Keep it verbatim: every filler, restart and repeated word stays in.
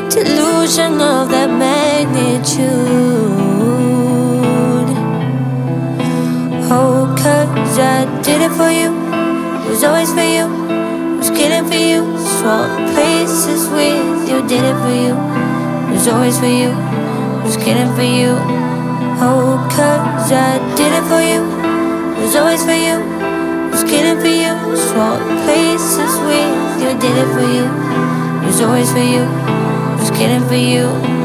delusion of that magnitude. Oh, cause I did it for you, it was always for you, it was killing for you. Swap places with you, did it for you, it was always for you, it was killing for you. Oh, cause I did it for you, it was always for you, it was killing for you. Swap places with you, did it for you, it was always for you, it was killing for you.